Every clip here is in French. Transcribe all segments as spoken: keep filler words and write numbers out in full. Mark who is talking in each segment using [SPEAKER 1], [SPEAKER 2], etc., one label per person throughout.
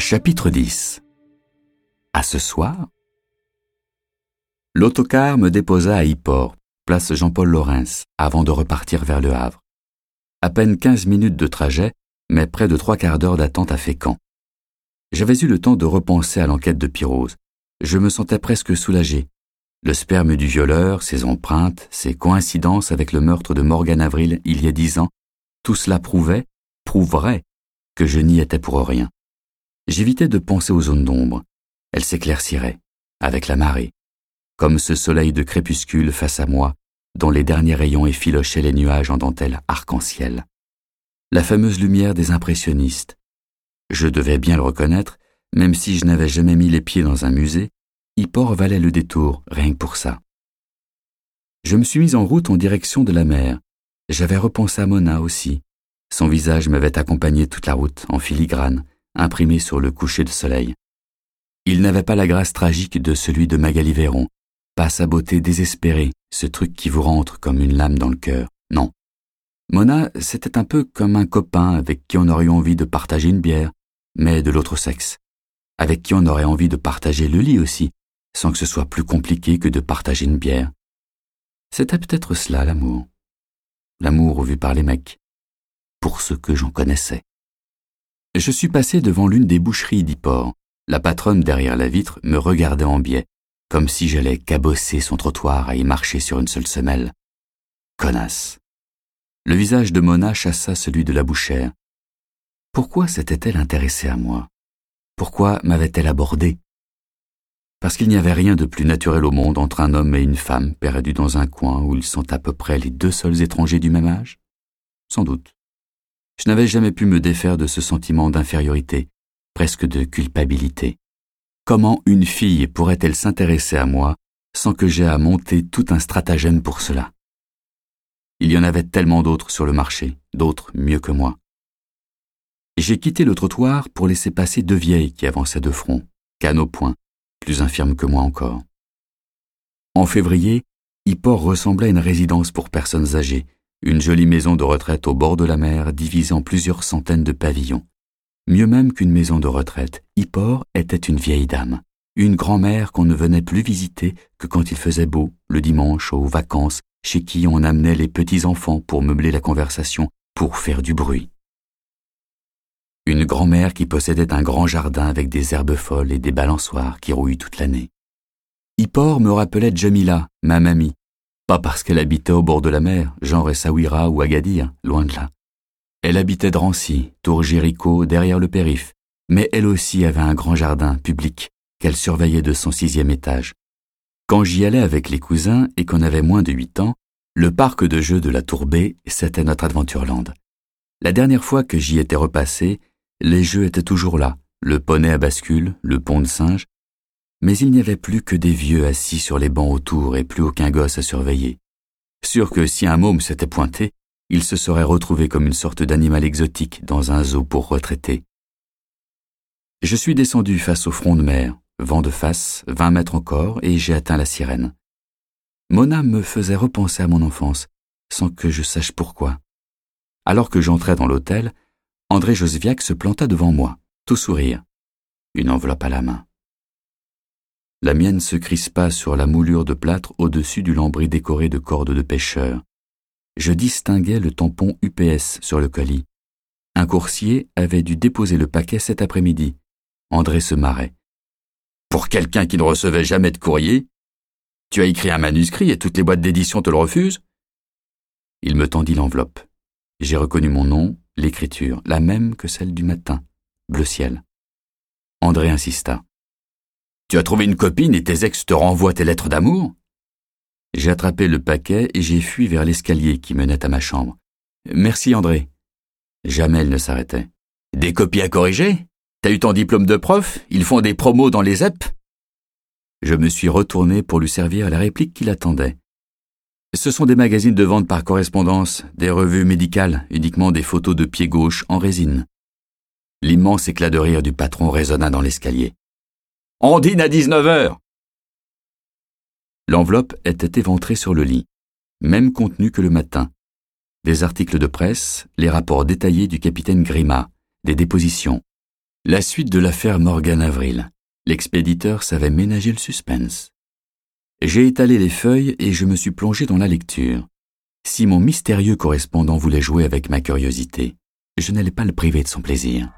[SPEAKER 1] Chapitre dix. À ce soir, l'autocar me déposa à Yport, place Jean-Paul Laurens, avant de repartir vers Le Havre. À peine quinze minutes de trajet, mais près de trois quarts d'heure d'attente à Fécamp. J'avais eu le temps de repenser à l'enquête de Pirose. Je me sentais presque soulagé. Le sperme du violeur, ses empreintes, ses coïncidences avec le meurtre de Morgan Avril il y a dix ans, tout cela prouvait, prouverait, que je n'y étais pour rien. J'évitais de penser aux zones d'ombre. Elles s'éclairciraient, avec la marée, comme ce soleil de crépuscule face à moi, dont les derniers rayons effilochaient les nuages en dentelle arc-en-ciel. La fameuse lumière des impressionnistes. Je devais bien le reconnaître, même si je n'avais jamais mis les pieds dans un musée, Yport valait le détour, rien que pour ça. Je me suis mis en route en direction de la mer. J'avais repensé à Mona aussi. Son visage m'avait accompagné toute la route, en filigrane, imprimé sur le coucher de soleil. Il n'avait pas la grâce tragique de celui de Magali Véron, pas sa beauté désespérée, ce truc qui vous rentre comme une lame dans le cœur, non. Mona, c'était un peu comme un copain avec qui on aurait eu envie de partager une bière, mais de l'autre sexe, avec qui on aurait envie de partager le lit aussi, sans que ce soit plus compliqué que de partager une bière. C'était peut-être cela, l'amour. L'amour vu par les mecs, pour ceux que j'en connaissais. Je suis passé devant l'une des boucheries d'Yport. La patronne derrière la vitre me regardait en biais, comme si j'allais cabosser son trottoir à y marcher sur une seule semelle. Connasse. Le visage de Mona chassa celui de la bouchère. Pourquoi s'était-elle intéressée à moi? Pourquoi m'avait-elle abordé? Parce qu'il n'y avait rien de plus naturel au monde entre un homme et une femme perdus dans un coin où ils sont à peu près les deux seuls étrangers du même âge? Sans doute. Je n'avais jamais pu me défaire de ce sentiment d'infériorité, presque de culpabilité. Comment une fille pourrait-elle s'intéresser à moi sans que j'aie à monter tout un stratagème pour cela? Il y en avait tellement d'autres sur le marché, d'autres mieux que moi. J'ai quitté le trottoir pour laisser passer deux vieilles qui avançaient de front, canne au poing, plus infirmes que moi encore. En février, Yport ressemblait à une résidence pour personnes âgées, une jolie maison de retraite au bord de la mer divisée en plusieurs centaines de pavillons. Mieux même qu'une maison de retraite, Yport était une vieille dame, une grand-mère qu'on ne venait plus visiter que quand il faisait beau, le dimanche, aux vacances, chez qui on amenait les petits-enfants pour meubler la conversation, pour faire du bruit. Une grand-mère qui possédait un grand jardin avec des herbes folles et des balançoires qui rouillent toute l'année. Yport me rappelait Jamila, ma mamie, pas parce qu'elle habitait au bord de la mer, genre Essaouira ou Agadir, loin de là. Elle habitait Drancy, Tour Jéricho, derrière le périph', mais elle aussi avait un grand jardin public qu'elle surveillait de son sixième étage. Quand j'y allais avec les cousins et qu'on avait moins de huit ans, le parc de jeux de la Tour B, c'était notre Adventureland. La dernière fois que j'y étais repassé, les jeux étaient toujours là, le poney à bascule, le pont de singe, mais il n'y avait plus que des vieux assis sur les bancs autour et plus aucun gosse à surveiller. Sûr que si un môme s'était pointé, il se serait retrouvé comme une sorte d'animal exotique dans un zoo pour retraités. Je suis descendu face au front de mer, vent de face, vingt mètres encore, et j'ai atteint la sirène. Mona me faisait repenser à mon enfance, sans que je sache pourquoi. Alors que j'entrais dans l'hôtel, André Josviac se planta devant moi, tout sourire, une enveloppe à la main. La mienne se crispa sur la moulure de plâtre au-dessus du lambris décoré de cordes de pêcheurs. Je distinguais le tampon U P S sur le colis. Un coursier avait dû déposer le paquet cet après-midi. André se marrait. « Pour quelqu'un qui ne recevait jamais de courrier, tu as écrit un manuscrit et toutes les boîtes d'édition te le refusent ?» Il me tendit l'enveloppe. J'ai reconnu mon nom, l'écriture, la même que celle du matin, bleu ciel. André insista. « Tu as trouvé une copine et tes ex te renvoient tes lettres d'amour ?» J'ai attrapé le paquet et j'ai fui vers l'escalier qui menait à ma chambre. « Merci André. » Jamais elle ne s'arrêtait. « Des copies à corriger ? T'as eu ton diplôme de prof ? Ils font des promos dans les E P ?» Je me suis retourné pour lui servir la réplique qu'il attendait. « Ce sont des magazines de vente par correspondance, des revues médicales, uniquement des photos de pied gauche en résine. » L'immense éclat de rire du patron résonna dans l'escalier. « On dîne à dix-neuf heures !» L'enveloppe était éventrée sur le lit, même contenu que le matin. Des articles de presse, les rapports détaillés du capitaine Grima, des dépositions. La suite de l'affaire Morgan Avril. L'expéditeur savait ménager le suspense. J'ai étalé les feuilles et je me suis plongé dans la lecture. Si mon mystérieux correspondant voulait jouer avec ma curiosité, je n'allais pas le priver de son plaisir.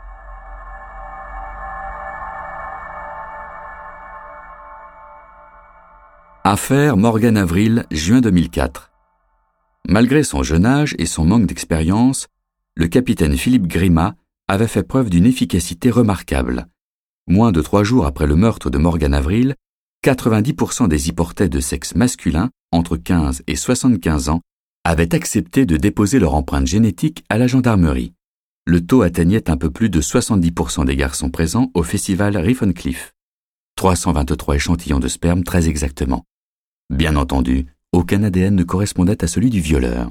[SPEAKER 1] Affaire Morgan Avril, juin deux mille quatre. Malgré son jeune âge et son manque d'expérience, le capitaine Philippe Grima avait fait preuve d'une efficacité remarquable. Moins de trois jours après le meurtre de Morgan Avril, quatre-vingt-dix pour cent des hyportais de sexe masculin, entre quinze et soixante-quinze ans, avaient accepté de déposer leur empreinte génétique à la gendarmerie. Le taux atteignait un peu plus de soixante-dix pour cent des garçons présents au festival Riffencliffe. trois cent vingt-trois échantillons de sperme très exactement. Bien entendu, aucun A D N ne correspondait à celui du violeur.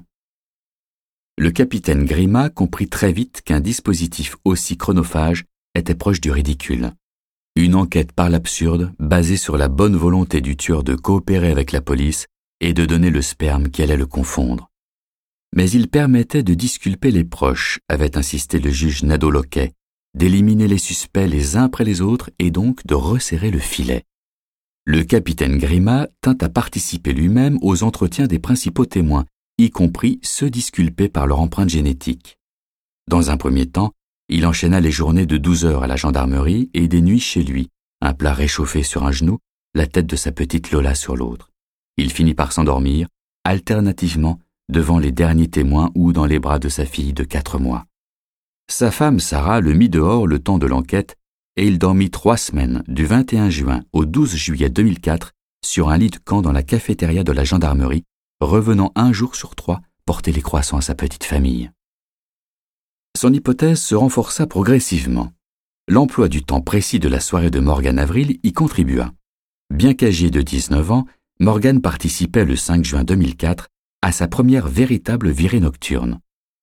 [SPEAKER 1] Le capitaine Grima comprit très vite qu'un dispositif aussi chronophage était proche du ridicule. Une enquête par l'absurde, basée sur la bonne volonté du tueur de coopérer avec la police et de donner le sperme qui allait le confondre. Mais il permettait de disculper les proches, avait insisté le juge Nadeau Loquet, d'éliminer les suspects les uns après les autres et donc de resserrer le filet. Le capitaine Grima tint à participer lui-même aux entretiens des principaux témoins, y compris ceux disculpés par leur empreinte génétique. Dans un premier temps, il enchaîna les journées de douze heures à la gendarmerie et des nuits chez lui, un plat réchauffé sur un genou, la tête de sa petite Lola sur l'autre. Il finit par s'endormir, alternativement, devant les derniers témoins ou dans les bras de sa fille de quatre mois. Sa femme Sarah le mit dehors le temps de l'enquête et il dormit trois semaines, du vingt et un juin au douze juillet deux mille quatre, sur un lit de camp dans la cafétéria de la gendarmerie, revenant un jour sur trois porter les croissants à sa petite famille. Son hypothèse se renforça progressivement. L'emploi du temps précis de la soirée de Morgan Avril y contribua. Bien qu'âgé de dix-neuf ans, Morgan participait le cinq juin deux mille quatre à sa première véritable virée nocturne.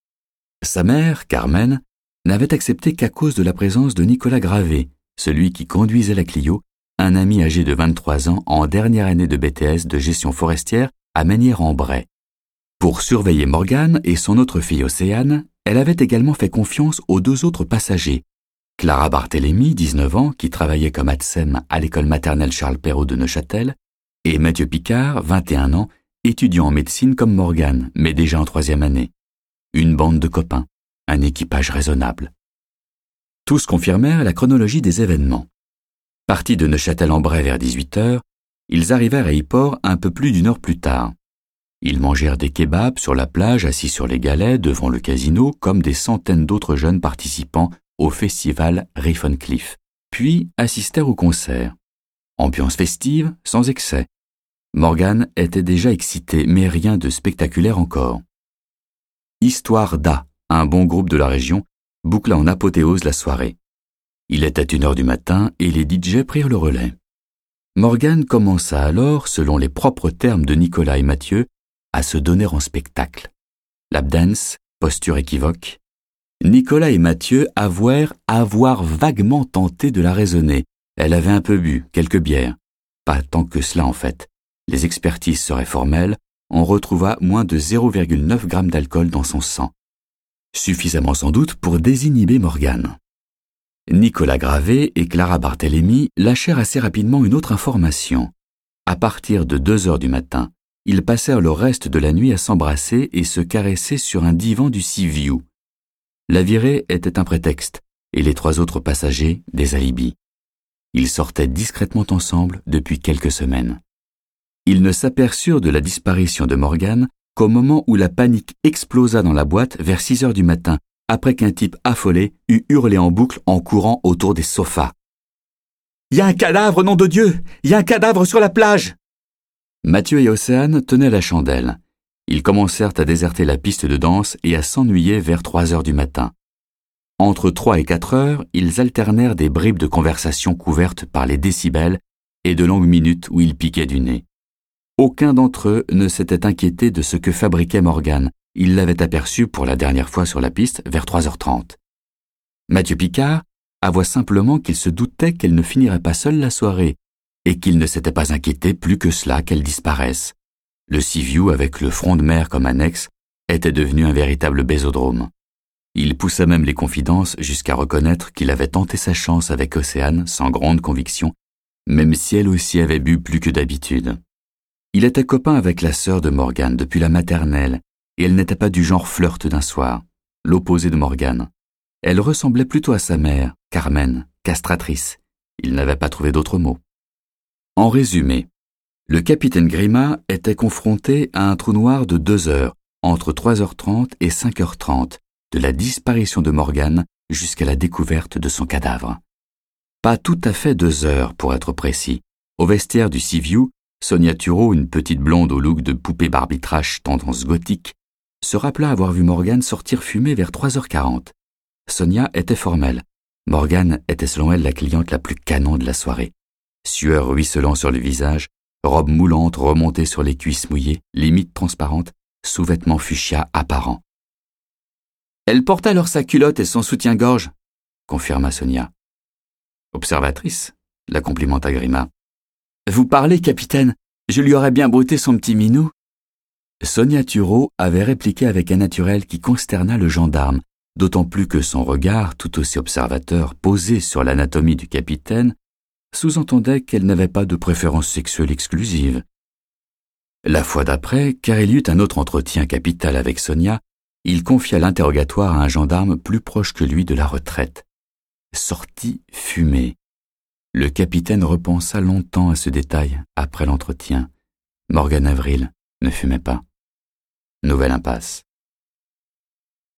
[SPEAKER 1] Sa mère, Carmen, n'avait accepté qu'à cause de la présence de Nicolas Gravé, celui qui conduisait la Clio, un ami âgé de vingt-trois ans en dernière année de B T S de gestion forestière à Mesnières-en-Bray. Pour surveiller Morgan et son autre fille Océane, elle avait également fait confiance aux deux autres passagers, Clara Barthélémy, dix-neuf ans, qui travaillait comme A T S E M à l'école maternelle Charles Perrault de Neuchâtel, et Mathieu Picard, vingt et un ans, étudiant en médecine comme Morgan, mais déjà en troisième année. Une bande de copains, un équipage raisonnable. Tous confirmèrent la chronologie des événements. Partis de Neuchâtel-en-Bray vers dix-huit heures, ils arrivèrent à Yport un peu plus d'une heure plus tard. Ils mangèrent des kebabs sur la plage assis sur les galets devant le casino comme des centaines d'autres jeunes participants au festival Riffencliffe, puis assistèrent au concert. Ambiance festive, sans excès. Morgan était déjà excité, mais rien de spectaculaire encore. Histoire d'A, un bon groupe de la région, boucla en apothéose la soirée. Il était une heure du matin et les D J prirent le relais. Morgan commença alors, selon les propres termes de Nicolas et Mathieu, à se donner en spectacle. Lapdance, posture équivoque. Nicolas et Mathieu avouèrent avoir vaguement tenté de la raisonner. Elle avait un peu bu, quelques bières. Pas tant que cela en fait. Les expertises seraient formelles, on retrouva moins de zéro virgule neuf grammes d'alcool dans son sang. Suffisamment sans doute pour désinhiber Morgan. Nicolas Gravé et Clara Barthélémy lâchèrent assez rapidement une autre information. À partir de deux heures du matin, ils passèrent le reste de la nuit à s'embrasser et se caresser sur un divan du Sea View. La virée était un prétexte, et les trois autres passagers des alibis. Ils sortaient discrètement ensemble depuis quelques semaines. Ils ne s'aperçurent de la disparition de Morgan qu'au moment où la panique explosa dans la boîte vers six heures du matin, après qu'un type affolé eut hurlé en boucle en courant autour des sofas. « Y a un cadavre, nom de Dieu! Y a un cadavre sur la plage !» Mathieu et Océane tenaient la chandelle. Ils commencèrent à déserter la piste de danse et à s'ennuyer vers trois heures du matin. Entre trois et quatre heures, ils alternèrent des bribes de conversation couvertes par les décibels et de longues minutes où ils piquaient du nez. Aucun d'entre eux ne s'était inquiété de ce que fabriquait Morgan. Il l'avait aperçu pour la dernière fois sur la piste vers trois heures trente. Mathieu Picard avoua simplement qu'il se doutait qu'elle ne finirait pas seule la soirée et qu'il ne s'était pas inquiété plus que cela qu'elle disparaisse. Le Sea View, avec le front de mer comme annexe, était devenu un véritable bésodrome. Il poussa même les confidences jusqu'à reconnaître qu'il avait tenté sa chance avec Océane sans grande conviction, même si elle aussi avait bu plus que d'habitude. Il était copain avec la sœur de Morgane depuis la maternelle, et elle n'était pas du genre flirt d'un soir, l'opposé de Morgane. Elle ressemblait plutôt à sa mère, Carmen, castratrice. Il n'avait pas trouvé d'autre mot. En résumé, le capitaine Gríma était confronté à un trou noir de deux heures, entre trois heures trente et cinq heures trente, de la disparition de Morgane jusqu'à la découverte de son cadavre. Pas tout à fait deux heures, pour être précis. Au vestiaire du Sea-View, Sonia Tureau, une petite blonde au look de poupée Barbie trash tendance gothique, se rappela avoir vu Morgane sortir fumer vers trois heures quarante. Sonia était formelle. Morgane était selon elle la cliente la plus canon de la soirée. Sueur ruisselant sur le visage, robe moulante remontée sur les cuisses mouillées, limite transparente, sous-vêtements fuchsia apparents. Elle portait alors sa culotte et son soutien-gorge, confirma Sonia. Observatrice, la complimenta Gríma. Vous parlez, capitaine, je lui aurais bien brouté son petit minou. Sonia Tureau avait répliqué avec un naturel qui consterna le gendarme, d'autant plus que son regard, tout aussi observateur, posé sur l'anatomie du capitaine, sous-entendait qu'elle n'avait pas de préférence sexuelle exclusive. La fois d'après, car il y eut un autre entretien capital avec Sonia, il confia l'interrogatoire à un gendarme plus proche que lui de la retraite. Sortie fumée. Le capitaine repensa longtemps à ce détail après l'entretien. Morgane Avril ne fumait pas. Nouvelle impasse.